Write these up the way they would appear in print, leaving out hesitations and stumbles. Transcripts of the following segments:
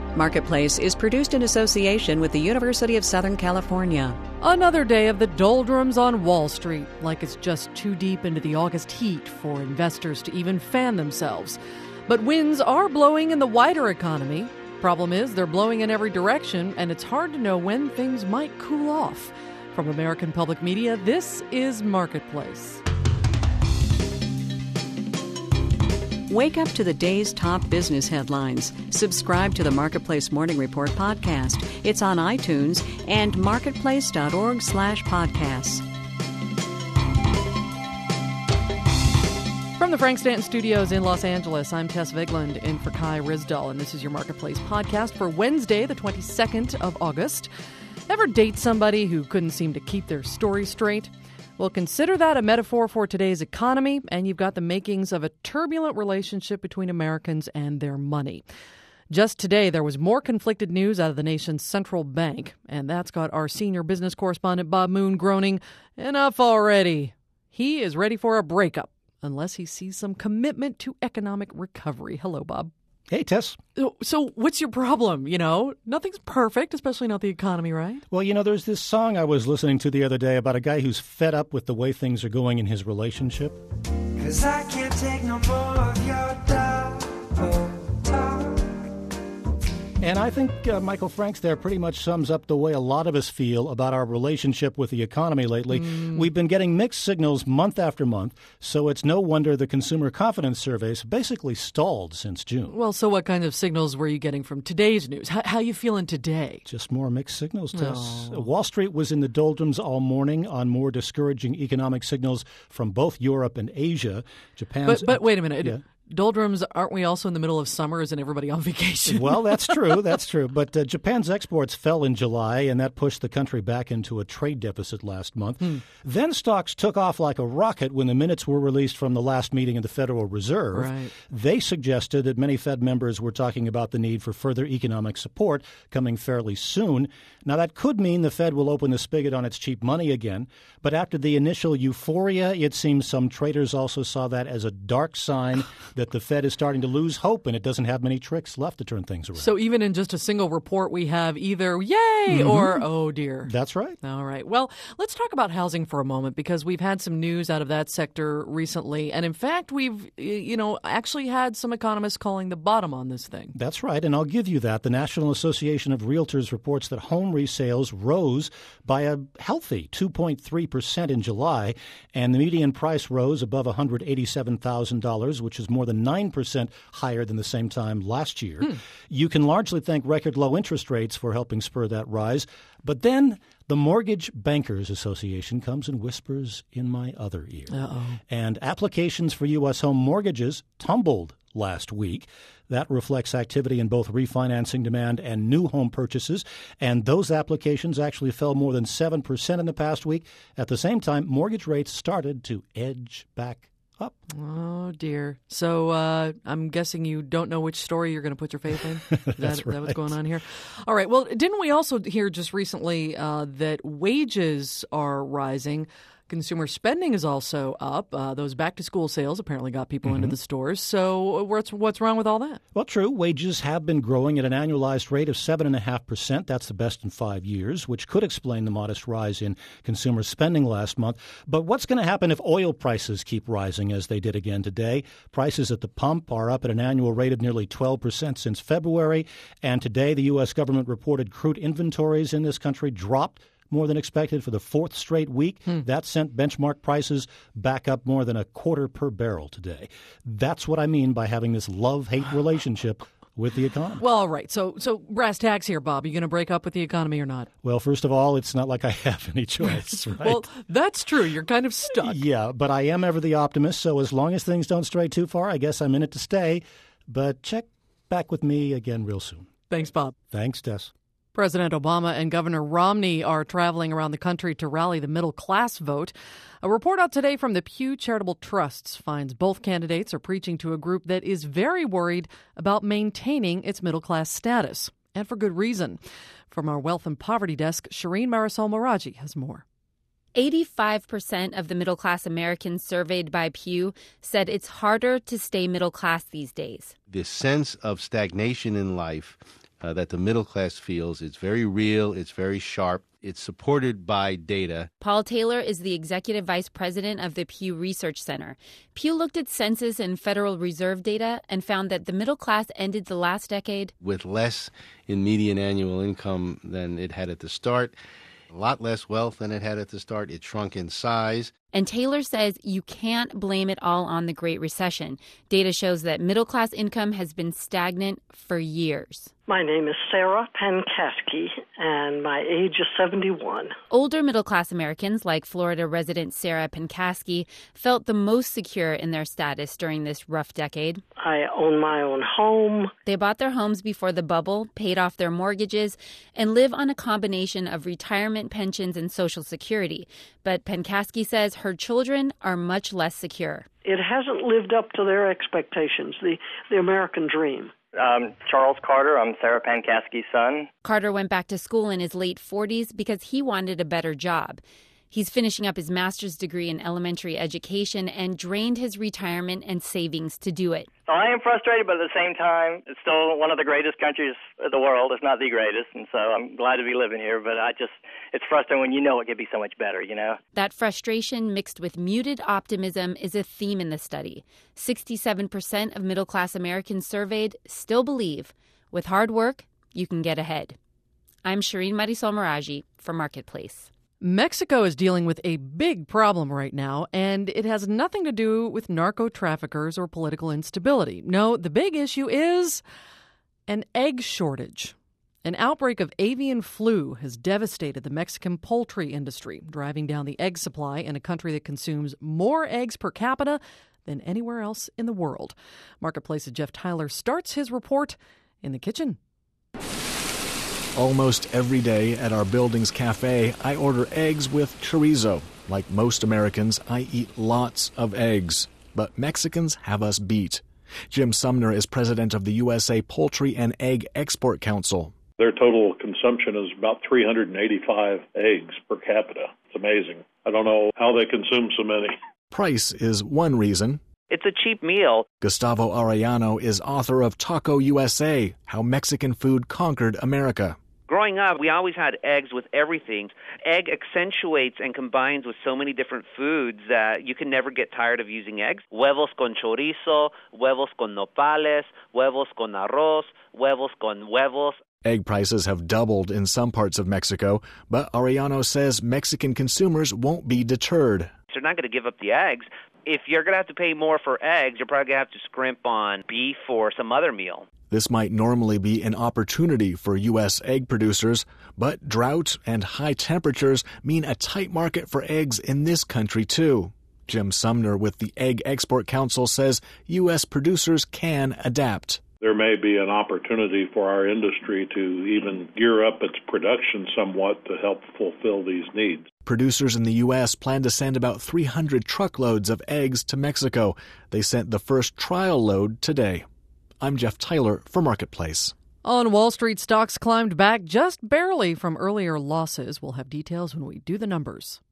Marketplace is produced in association with the University of Southern California. Another day of the doldrums on Wall Street, like it's just too deep into the August heat for investors to even fan themselves. But winds are blowing in the wider economy. Problem is, they're blowing in every direction, and it's hard to know when things might cool off. From American Public Media, this is Marketplace. Wake up to the day's top business headlines. Subscribe to the Marketplace Morning Report podcast. It's on iTunes and marketplace.org/podcasts. From the Frank Stanton Studios in Los Angeles, I'm Tess Vigland in for Kai Rizdal, and this is your Marketplace podcast for Wednesday, the 22nd of August. Ever date somebody who couldn't seem to keep their story straight? Well, consider that a metaphor for today's economy, and you've got the makings of a turbulent relationship between Americans and their money. Just today, there was more conflicted news out of the nation's central bank, and that's got our senior business correspondent Bob Moon groaning, "Enough already." He is ready for a breakup, unless he sees some commitment to economic recovery. Hello, Bob. Hey, Tess. So what's your problem? Nothing's perfect, especially not the economy, right? Well, there's this song I was listening to the other day about a guy who's fed up with the way things are going in his relationship. 'Cause I can't take no more of your double talk. And I think Michael Franks there pretty much sums up the way a lot of us feel about our relationship with the economy lately. We've been getting mixed signals month after month, so it's no wonder the consumer confidence surveys basically stalled since June. Well, so what kind of signals were you getting from today's news? How you feeling today? Just more mixed signals, Tess. Wall Street was in the doldrums all morning on more discouraging economic signals from both Europe and Asia. Japan's But wait a minute. Yeah. Doldrums, aren't we also in the middle of summer? Isn't everybody on vacation? Well, that's true. That's true. But Japan's exports fell in July, and that pushed the country back into a trade deficit last month. Then stocks took off like a rocket when the minutes were released from the last meeting of the Federal Reserve. Right. They suggested that many Fed members were talking about the need for further economic support coming fairly soon. Now, that could mean the Fed will open the spigot on its cheap money again. But after the initial euphoria, it seems some traders also saw that as a dark sign that the Fed is starting to lose hope and it doesn't have many tricks left to turn things around. So even in just a single report, we have either yay or oh dear. That's right. All right. Well, let's talk about housing for a moment because we've had some news out of that sector recently. And in fact, we've, actually had some economists calling the bottom on this thing. That's right. And I'll give you that. The National Association of Realtors reports that home resales rose by a healthy 2.3% in July. And the median price rose above $187,000, which is more than 9% higher than the same time last year. You can largely thank record low interest rates for helping spur that rise. But then the Mortgage Bankers Association comes and whispers in my other ear. And applications for U.S. home mortgages tumbled last week. That reflects activity in both refinancing demand and new home purchases. And those applications actually fell more than 7% in the past week. At the same time, mortgage rates started to edge back up. Oh, dear. So I'm guessing you don't know which story you're going to put your faith in? That's right. That what's going on here? All right. Well, didn't we also hear just recently that wages are rising? Consumer spending is also up. Those back-to-school sales apparently got people into the stores. So what's wrong with all that? Well, true. Wages have been growing at an annualized rate of 7.5%. That's the best in 5 years, which could explain the modest rise in consumer spending last month. But what's going to happen if oil prices keep rising as they did again today? Prices at the pump are up at an annual rate of nearly 12% since February. And today, the U.S. government reported crude inventories in this country dropped more than expected for the fourth straight week. That sent benchmark prices back up more than a quarter per barrel today. That's what I mean by having this love-hate relationship with the economy. Well, all right. So brass tacks here, Bob. Are you going to break up with the economy or not? Well, first of all, it's not like I have any choice, right? Well, that's true. You're kind of stuck. Yeah, but I am ever the optimist, so as long as things don't stray too far, I guess I'm in it to stay. But check back with me again real soon. Thanks, Bob. Thanks, Tess. President Obama and Governor Romney are traveling around the country to rally the middle-class vote. A report out today from the Pew Charitable Trusts finds both candidates are preaching to a group that is very worried about maintaining its middle-class status, and for good reason. From our Wealth and Poverty Desk, Shireen Marisol Meraji has more. 85% of the middle-class Americans surveyed by Pew said it's harder to stay middle-class these days. This sense of stagnation in life that the middle class feels. It's very real. It's very sharp. It's supported by data. Paul Taylor is the executive vice president of the Pew Research Center. Pew looked at census and Federal Reserve data and found that the middle class ended the last decade with less in median annual income than it had at the start, a lot less wealth than it had at the start. It shrunk in size. And Taylor says you can't blame it all on the Great Recession. Data shows that middle-class income has been stagnant for years. My name is Sarah Penkaski, and my age is 71. Older middle-class Americans, like Florida resident Sarah Penkaski, felt the most secure in their status during this rough decade. I own my own home. They bought their homes before the bubble, paid off their mortgages, and live on a combination of retirement pensions and Social Security. But Penkaski says her children are much less secure. It hasn't lived up to their expectations, the American dream. Charles Carter. I'm Sarah Penkaski's son. Carter went back to school in his late 40s because he wanted a better job. He's finishing up his master's degree in elementary education and drained his retirement and savings to do it. So I am frustrated, but at the same time, it's still one of the greatest countries in the world, if not the greatest. And so I'm glad to be living here, but it's frustrating when you know it could be so much better, you know? That frustration mixed with muted optimism is a theme in the study. 67% of middle-class Americans surveyed still believe with hard work, you can get ahead. I'm Shireen Marisol Meraji for Marketplace. Mexico is dealing with a big problem right now, and it has nothing to do with narco-traffickers or political instability. No, the big issue is an egg shortage. An outbreak of avian flu has devastated the Mexican poultry industry, driving down the egg supply in a country that consumes more eggs per capita than anywhere else in the world. Marketplace's Jeff Tyler starts his report in the kitchen. Almost every day at our building's cafe, I order eggs with chorizo. Like most Americans, I eat lots of eggs. But Mexicans have us beat. Jim Sumner is president of the USA Poultry and Egg Export Council. Their total consumption is about 385 eggs per capita. It's amazing. I don't know how they consume so many. Price is one reason. It's a cheap meal. Gustavo Arellano is author of Taco USA, How Mexican Food Conquered America. Growing up, we always had eggs with everything. Egg accentuates and combines with so many different foods that you can never get tired of using eggs. Huevos con chorizo, huevos con nopales, huevos con arroz, huevos con huevos. Egg prices have doubled in some parts of Mexico, but Arellano says Mexican consumers won't be deterred. They're not going to give up the eggs. If you're going to have to pay more for eggs, you're probably going to have to scrimp on beef or some other meal. This might normally be an opportunity for U.S. egg producers, but drought and high temperatures mean a tight market for eggs in this country, too. Jim Sumner with the Egg Export Council says U.S. producers can adapt. There may be an opportunity for our industry to even gear up its production somewhat to help fulfill these needs. Producers in the U.S. plan to send about 300 truckloads of eggs to Mexico. They sent the first trial load today. I'm Jeff Tyler for Marketplace. On Wall Street, stocks climbed back just barely from earlier losses. We'll have details when we do the numbers.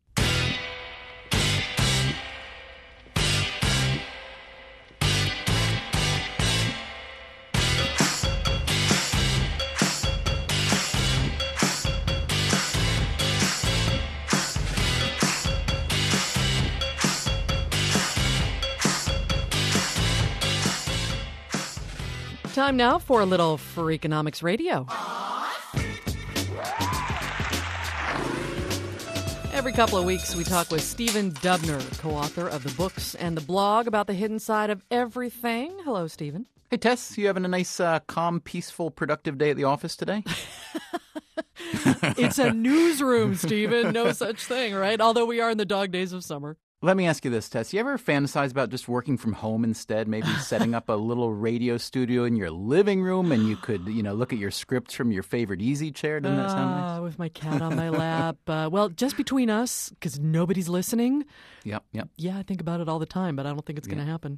Time now for a little Freakonomics Radio. Every couple of weeks, we talk with Stephen Dubner, co-author of the books and the blog about the hidden side of everything. Hello, Stephen. Hey, Tess, you having a nice, calm, peaceful, productive day at the office today? It's a newsroom, Stephen. No such thing, right? Although we are in the dog days of summer. Let me ask you this, Tess. You ever fantasize about just working from home instead? Maybe setting up a little radio studio in your living room and you could, look at your scripts from your favorite easy chair? Doesn't that sound nice? With my cat on my lap. Well, just between us, because nobody's listening. Yep. Yeah, I think about it all the time, but I don't think it's going to happen.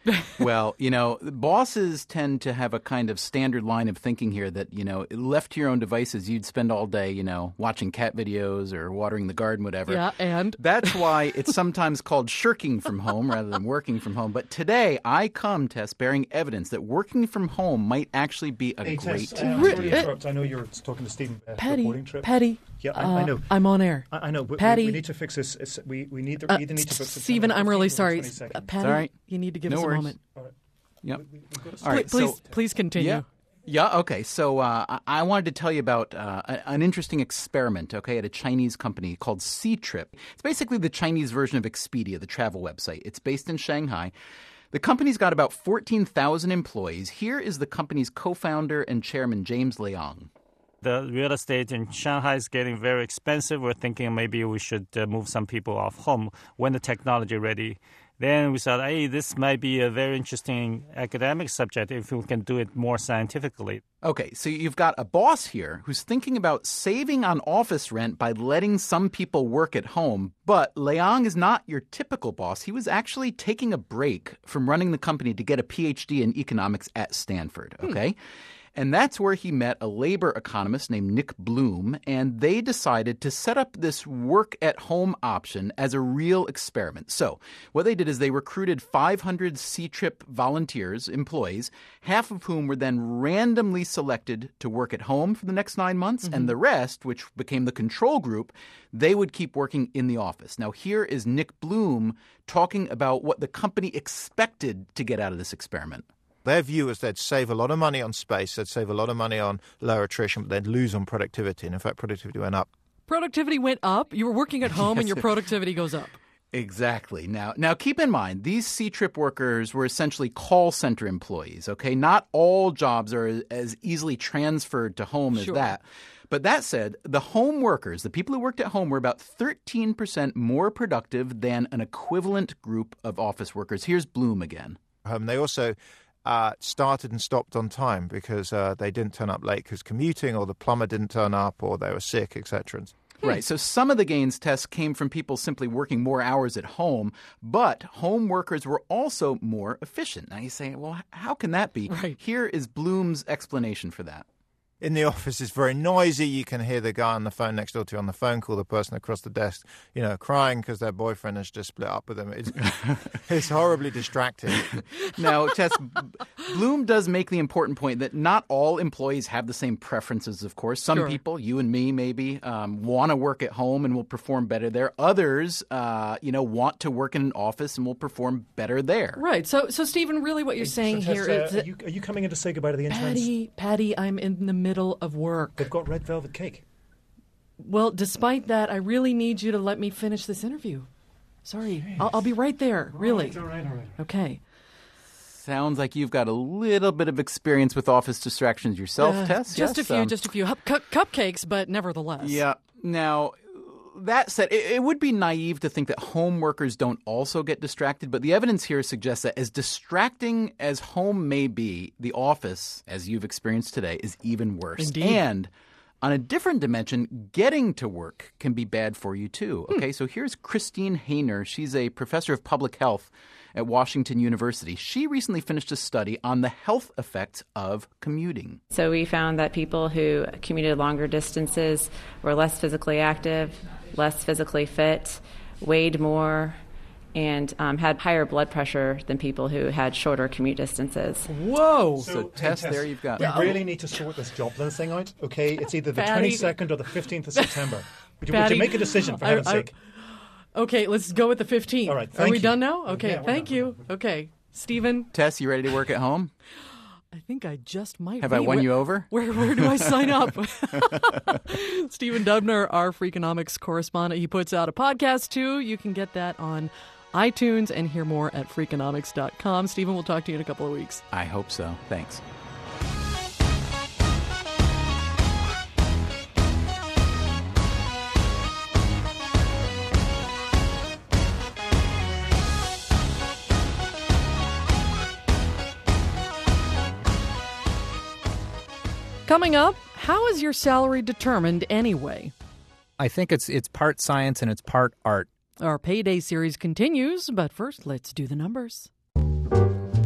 Well, bosses tend to have a kind of standard line of thinking here that, left to your own devices, you'd spend all day, watching cat videos or watering the garden, whatever. Yeah, and? That's why it's sometimes called shirking from home rather than working from home. But today, I come, Tess, bearing evidence that working from home might actually be a great Tess, sorry to interrupt. I know you're talking to Stephen reporting trip. Patty. Yeah, I know. I'm on air. I know, but Patty, we need to fix this. We either need to book Stephen, I'm really sorry. Patty, right. you need to give No us worries. a moment. All right. Yep. All right, Please continue. Yeah, okay. So I wanted to tell you about an interesting experiment, okay, at a Chinese company called Ctrip. It's basically the Chinese version of Expedia, the travel website. It's based in Shanghai. The company's got about 14,000 employees. Here is the company's co-founder and chairman, James Leong. The real estate in Shanghai is getting very expensive. We're thinking maybe we should move some people off home when the technology ready. Then we thought, hey, this might be a very interesting academic subject if we can do it more scientifically. Okay, so you've got a boss here who's thinking about saving on office rent by letting some people work at home. But Leong is not your typical boss. He was actually taking a break from running the company to get a PhD in economics at Stanford, okay? And that's where he met a labor economist named Nick Bloom, and they decided to set up this work-at-home option as a real experiment. So what they did is they recruited 500 Ctrip volunteers, employees, half of whom were then randomly selected to work at home for the next 9 months, and the rest, which became the control group, they would keep working in the office. Now, here is Nick Bloom talking about what the company expected to get out of this experiment. Their view is they'd save a lot of money on space, they'd save a lot of money on lower attrition, but they'd lose on productivity. And in fact, productivity went up. Productivity went up? You were working at home and your productivity goes up. Exactly. Now keep in mind, these Ctrip workers were essentially call center employees, okay? Not all jobs are as easily transferred to home as that. But that said, the home workers, the people who worked at home, were about 13% more productive than an equivalent group of office workers. Here's Bloom again. They also started and stopped on time because they didn't turn up late because commuting, or the plumber didn't turn up, or they were sick, etc. Right. So some of the gains, Tess, came from people simply working more hours at home, but home workers were also more efficient. Now you say, well, how can that be? Right. Here is Bloom's explanation for that. In the office, it's very noisy. You can hear the guy on the phone next door to you on the phone call the person across the desk, crying because their boyfriend has just split up with them. It's horribly distracting. Now, Tess, Bloom does make the important point that not all employees have the same preferences, of course. Some people, you and me maybe, want to work at home and will perform better there. Others, want to work in an office and will perform better there. Right. So Stephen, really what you're saying Tess, here is... Are you coming in to say goodbye to the interns? Patty, I'm in the middle of work. They've got red velvet cake. Well, despite that, I really need you to let me finish this interview. Sorry. I'll be right there, really. All right. Okay. Sounds like you've got a little bit of experience with office distractions yourself, Tess. Just a few cupcakes, but nevertheless. Yeah. Now, that said, it would be naive to think that home workers don't also get distracted, but the evidence here suggests that as distracting as home may be, the office, as you've experienced today, is even worse. Indeed. And on a different dimension, getting to work can be bad for you too. Okay, so here's Christine Hayner. She's a professor of public health at Washington University. She recently finished a study on the health effects of commuting. So we found that people who commuted longer distances were less physically active, less physically fit, weighed more, and had higher blood pressure than people who had shorter commute distances. Whoa! So Tess, there you've got... We really need to sort this jobless thing out, okay? It's either the 22nd or the 15th of September. Would you make a decision, for heaven's sake? Okay, let's go with the 15th. All right, Are we done now? Okay, yeah, thank you. Okay, Stephen. Tess, you ready to work at home? I think I just might Have I won you over? Where do I sign up? Stephen Dubner, our Freakonomics correspondent. He puts out a podcast, too. You can get that on iTunes and hear more at Freakonomics.com. Stephen, we'll talk to you in a couple of weeks. I hope so. Thanks. Coming up, how is your salary determined anyway? I think it's part science and it's part art. Our Payday series continues, but first, let's do the numbers.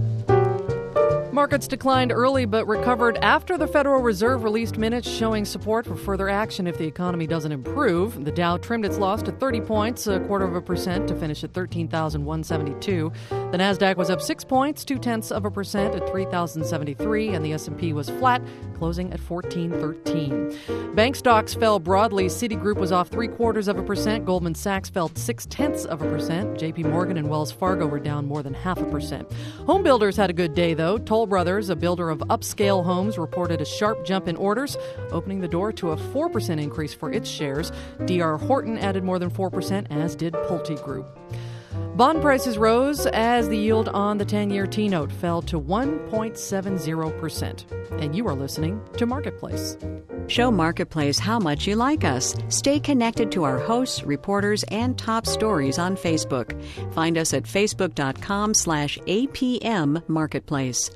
Markets declined early but recovered after the Federal Reserve released minutes showing support for further action if the economy doesn't improve. The Dow trimmed its loss to 30 points, 0.25% to finish at 13,172. The Nasdaq was up 6 points, 0.2% at 3,073, and the S&P was flat, closing at 1413. Bank stocks fell broadly. Citigroup was off 0.75%. Goldman Sachs fell 0.6%. J.P. Morgan and Wells Fargo were down more than 0.5%. Home builders had a good day, though. Toll Brothers, a builder of upscale homes, reported a sharp jump in orders, opening the door to a 4% increase for its shares. D.R. Horton added more than 4%, as did Pulte Group. Bond prices rose as the yield on the 10-year T-note fell to 1.70%. And you are listening to Marketplace. Show Marketplace how much you like us. Stay connected to our hosts, reporters, and top stories on Facebook. Find us at facebook.com/APM Marketplace.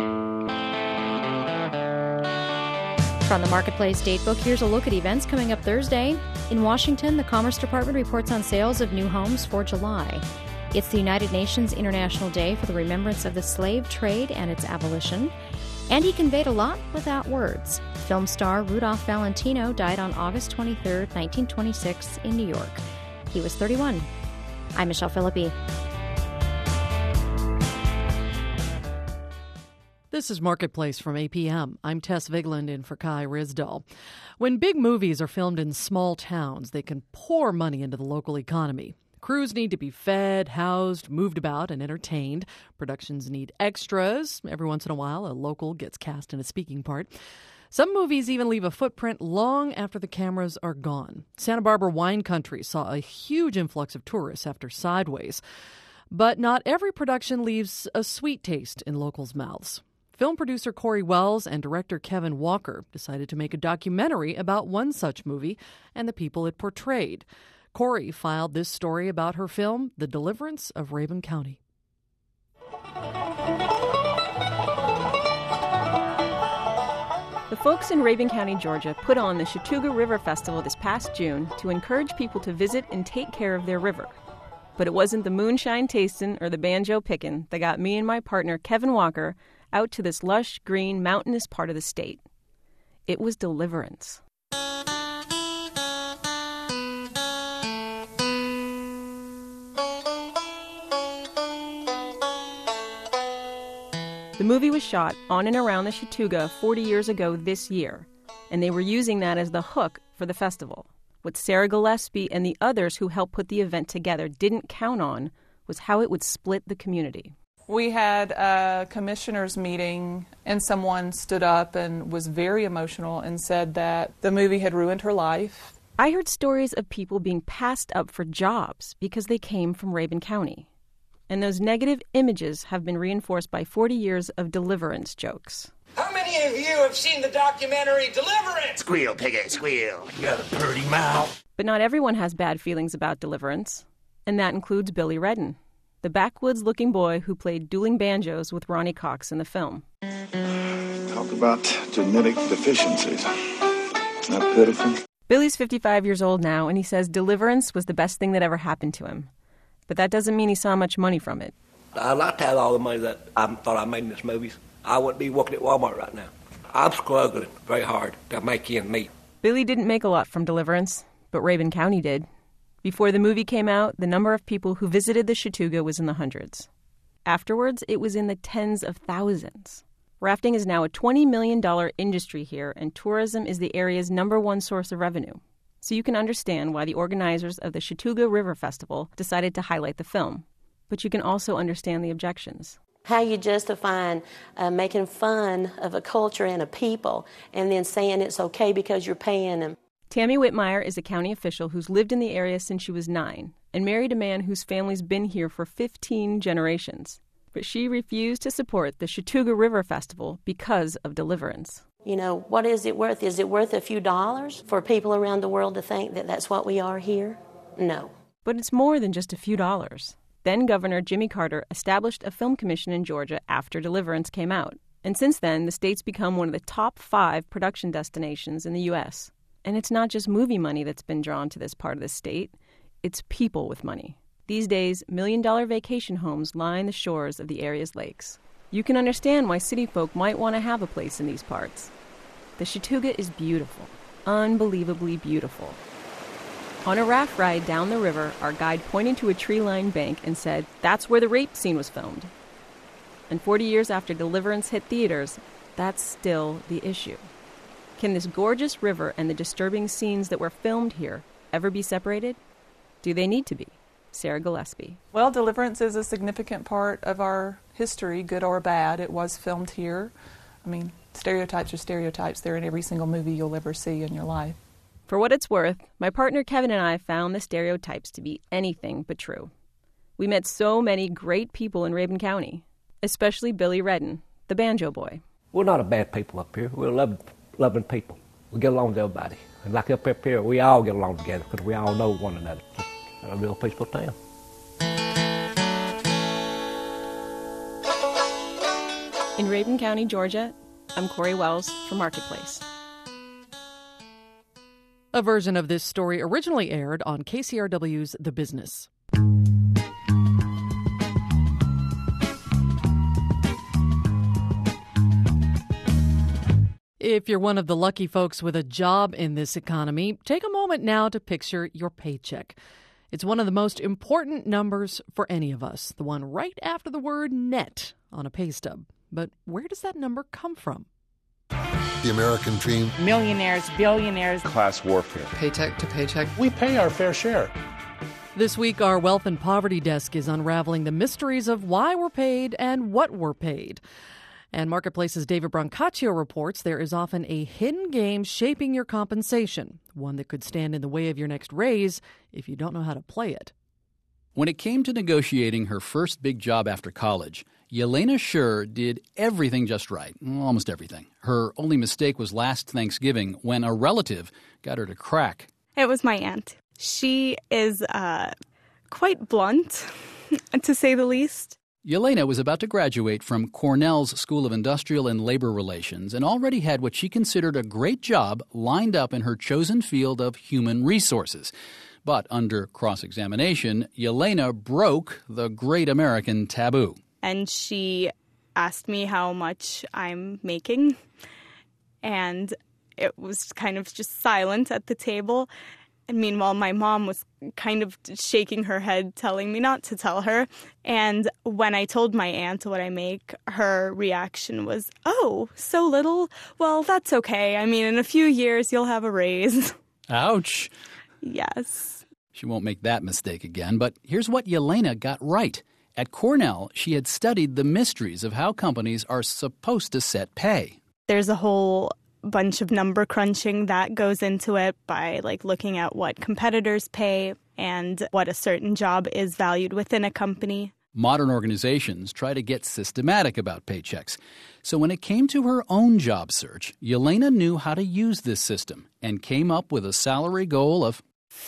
From the Marketplace Datebook, here's a look at events coming up Thursday. In Washington, the Commerce Department reports on sales of new homes for July. It's the United Nations International Day for the Remembrance of the Slave Trade and its abolition. And he conveyed a lot without words. Film star Rudolph Valentino died on August 23, 1926, in New York. He was 31. I'm Michelle Philippi. This is Marketplace from APM. I'm Tess Vigland in for Kai Rizdal. When big movies are filmed in small towns, they can pour money into the local economy. Crews need to be fed, housed, moved about, and entertained. Productions need extras. Every once in a while, a local gets cast in a speaking part. Some movies even leave a footprint long after the cameras are gone. Santa Barbara wine country saw a huge influx of tourists after Sideways. But not every production leaves a sweet taste in locals' mouths. Film producer Corey Wells and director Kevin Walker decided to make a documentary about one such movie and the people it portrayed. Corey filed this story about her film, The Deliverance of Rabun County. The folks in Rabun County, Georgia, put on the Chattooga River Festival this past June to encourage people to visit and take care of their river. But it wasn't the moonshine tastin' or the banjo pickin' that got me and my partner, Kevin Walker, out to this lush, green, mountainous part of the state. It was deliverance. The movie was shot on and around the Chattooga 40 years ago this year, and they were using that as the hook for the festival. What Sarah Gillespie and the others who helped put the event together didn't count on was how it would split the community. We had a commissioners meeting, and someone stood up and was very emotional and said that the movie had ruined her life. I heard stories of people being passed up for jobs because they came from Rabun County. And those negative images have been reinforced by 40 years of deliverance jokes. How many of you have seen the documentary Deliverance? Squeal, piggy, squeal. You got a pretty mouth. But not everyone has bad feelings about Deliverance, and that includes Billy Redden, the backwoods-looking boy who played dueling banjos with Ronnie Cox in the film. Talk about genetic deficiencies. Isn't that pitiful? Billy's 55 years old now, and he says Deliverance was the best thing that ever happened to him. But that doesn't mean he saw much money from it. I'd like to have all the money that I thought I made in this movies. I wouldn't be working at Walmart right now. I'm struggling very hard to make ends meet. Billy didn't make a lot from Deliverance, but Rabun County did. Before the movie came out, the number of people who visited the Chattooga was in the hundreds. Afterwards, it was in the tens of thousands. Rafting is now a $20 million industry here, and tourism is the area's #1 source of revenue. So you can understand why the organizers of the Chattooga River Festival decided to highlight the film. But you can also understand the objections. How you justifying making fun of a culture and a people and then saying it's okay because you're paying them. Tammy Whitmire is a county official who's lived in the area since she was 9 and married a man whose family's been here for 15 generations. But she refused to support the Chattooga River Festival because of Deliverance. You know, what is it worth? Is it worth a few dollars for people around the world to think that that's what we are here? No. But it's more than just a few dollars. Then Governor Jimmy Carter established a film commission in Georgia after Deliverance came out. And since then, the state's become one of the top 5 production destinations in the U.S. And it's not just movie money that's been drawn to this part of the state. It's people with money. These days, $1 million vacation homes line the shores of the area's lakes. You can understand why city folk might want to have a place in these parts. The Chattooga is beautiful, unbelievably beautiful. On a raft ride down the river, our guide pointed to a tree-lined bank and said, "That's where the rape scene was filmed." And 40 years after Deliverance hit theaters, that's still the issue. Can this gorgeous river and the disturbing scenes that were filmed here ever be separated? Do they need to be? Sarah Gillespie. Well, Deliverance is a significant part of our history, good or bad. It was filmed here. I mean, stereotypes are stereotypes. They're in every single movie you'll ever see in your life. For what it's worth, my partner Kevin and I found the stereotypes to be anything but true. We met so many great people in Rabun County, especially Billy Redden, the banjo boy. We're not a bad people up here. We're loving people. We get along with everybody. And like up here, we all get along together because we all know one another. It's a real peaceful town. In Rabun County, Georgia, I'm Corey Wells for Marketplace. A version of this story originally aired on KCRW's The Business. If you're one of the lucky folks with a job in this economy, take a moment now to picture your paycheck. It's one of the most important numbers for any of us, the one right after the word net on a pay stub. But where does that number come from? The American dream. Millionaires, billionaires. Class warfare. Paycheck to paycheck. We pay our fair share. This week, our Wealth and Poverty Desk is unraveling the mysteries of why we're paid and what we're paid. And Marketplace's David Brancaccio reports there is often a hidden game shaping your compensation, one that could stand in the way of your next raise if you don't know how to play it. When it came to negotiating her first big job after college, Yelena Schur did everything just right, almost everything. Her only mistake was last Thanksgiving when a relative got her to crack. It was my aunt. She is quite blunt, to say the least. Yelena was about to graduate from Cornell's School of Industrial and Labor Relations and already had what she considered a great job lined up in her chosen field of human resources. But under cross-examination, Yelena broke the great American taboo. And she asked me how much I'm making, and it was kind of just silent at the table. And meanwhile, my mom was kind of shaking her head, telling me not to tell her. And when I told my aunt what I make, her reaction was, "Oh, so little? Well, that's okay. I mean, in a few years, you'll have a raise." Ouch. Yes. She won't make that mistake again, but here's what Yelena got right. At Cornell, she had studied the mysteries of how companies are supposed to set pay. There's a whole bunch of number crunching that goes into it by looking at what competitors pay and what a certain job is valued within a company. Modern organizations try to get systematic about paychecks. So when it came to her own job search, Yelena knew how to use this system and came up with a salary goal of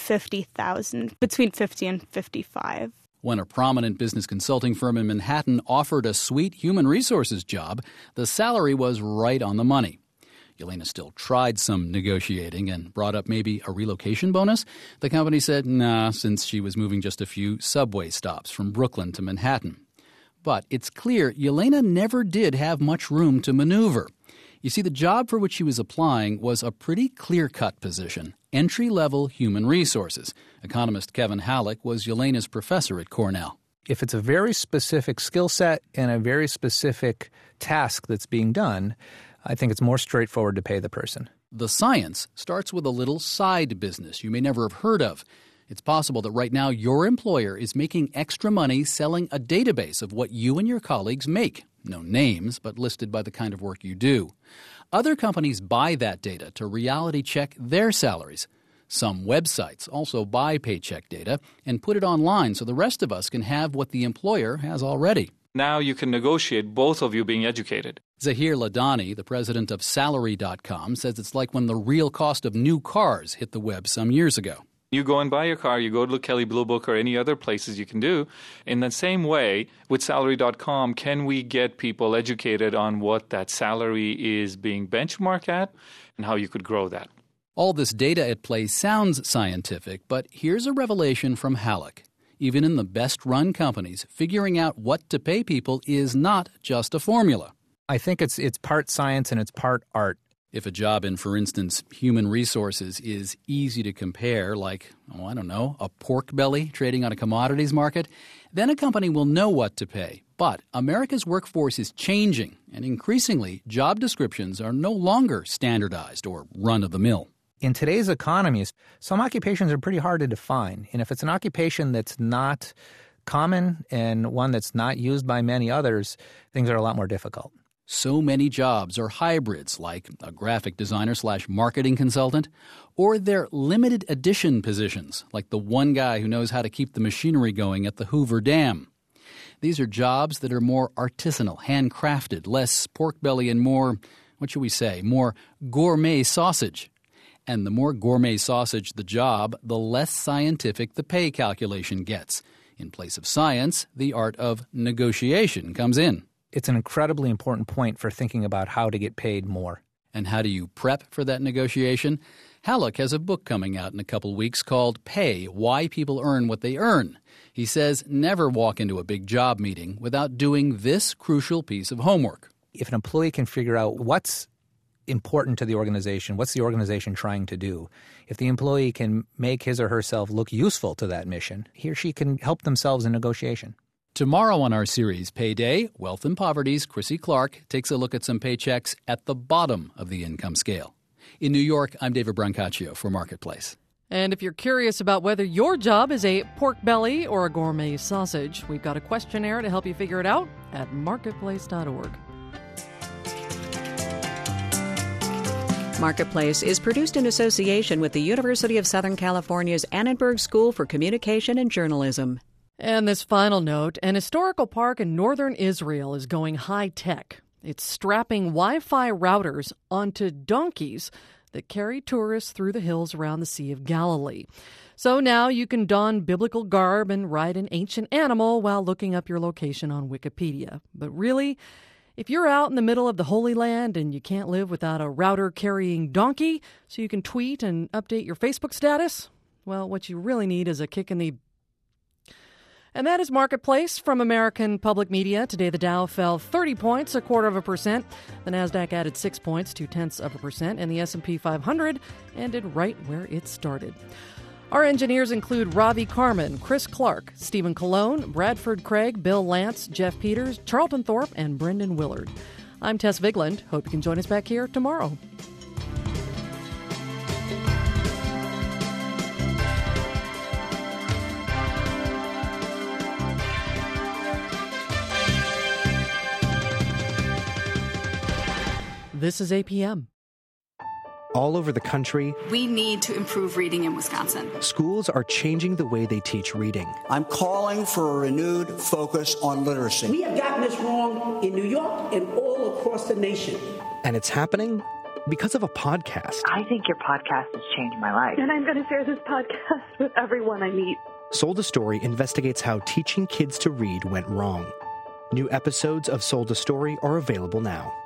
$50,000, between $50,000 and $55,000. When a prominent business consulting firm in Manhattan offered a sweet human resources job, the salary was right on the money. Yelena still tried some negotiating and brought up maybe a relocation bonus. The company said nah, since she was moving just a few subway stops from Brooklyn to Manhattan. But it's clear Yelena never did have much room to maneuver. You see, the job for which she was applying was a pretty clear-cut position, entry-level human resources. Economist Kevin Halleck was Yelena's professor at Cornell. If it's a very specific skill set and a very specific task that's being done, I think it's more straightforward to pay the person. The science starts with a little side business you may never have heard of. It's possible that right now your employer is making extra money selling a database of what you and your colleagues make. No names, but listed by the kind of work you do. Other companies buy that data to reality check their salaries. Some websites also buy paycheck data and put it online so the rest of us can have what the employer has already. Now you can negotiate, both of you being educated. Zahir Ladani, the president of Salary.com, says it's like when the real cost of new cars hit the web some years ago. You go and buy your car, you go to Kelley Blue Book or any other places you can do. In the same way, with Salary.com, can we get people educated on what that salary is being benchmarked at and how you could grow that? All this data at play sounds scientific, but here's a revelation from Halleck. Even in the best-run companies, figuring out what to pay people is not just a formula. I think it's part science and it's part art. If a job in, for instance, human resources is easy to compare, like, a pork belly trading on a commodities market, then a company will know what to pay. But America's workforce is changing, and increasingly, job descriptions are no longer standardized or run-of-the-mill. In today's economies, some occupations are pretty hard to define. And if it's an occupation that's not common and one that's not used by many others, things are a lot more difficult. So many jobs are hybrids, like a graphic designer/marketing consultant, or they're limited edition positions, like the one guy who knows how to keep the machinery going at the Hoover Dam. These are jobs that are more artisanal, handcrafted, less pork belly and more, more gourmet sausage. And the more gourmet sausage the job, the less scientific the pay calculation gets. In place of science, the art of negotiation comes in. It's an incredibly important point for thinking about how to get paid more. And how do you prep for that negotiation? Halleck has a book coming out in a couple weeks called Pay, Why People Earn What They Earn. He says never walk into a big job meeting without doing this crucial piece of homework. If an employee can figure out what's important to the organization, what's the organization trying to do, if the employee can make his or herself look useful to that mission, he or she can help themselves in negotiation. Tomorrow on our series, Payday, Wealth and Poverty's Chrissy Clark takes a look at some paychecks at the bottom of the income scale. In New York, I'm David Brancaccio for Marketplace. And if you're curious about whether your job is a pork belly or a gourmet sausage, we've got a questionnaire to help you figure it out at marketplace.org. Marketplace is produced in association with the University of Southern California's Annenberg School for Communication and Journalism. And this final note, an historical park in northern Israel is going high-tech. It's strapping Wi-Fi routers onto donkeys that carry tourists through the hills around the Sea of Galilee. So now you can don biblical garb and ride an ancient animal while looking up your location on Wikipedia. But really, if you're out in the middle of the Holy Land and you can't live without a router-carrying donkey so you can tweet and update your Facebook status, well, what you really need is a kick in the... And that is Marketplace from American Public Media. Today, the Dow fell 30 points, 0.25%. The Nasdaq added 6 points, 0.2%, and the S&P 500 ended right where it started. Our engineers include Ravi Carmen, Chris Clark, Stephen Colon, Bradford Craig, Bill Lance, Jeff Peters, Charlton Thorpe, and Brendan Willard. I'm Tess Vigland. Hope you can join us back here tomorrow. This is APM. All over the country, we need to improve reading in Wisconsin. Schools are changing the way they teach reading. I'm calling for a renewed focus on literacy. We have gotten this wrong in New York and all across the nation. And it's happening because of a podcast. I think your podcast has changed my life. And I'm going to share this podcast with everyone I meet. Sold a Story investigates how teaching kids to read went wrong. New episodes of Sold a Story are available now.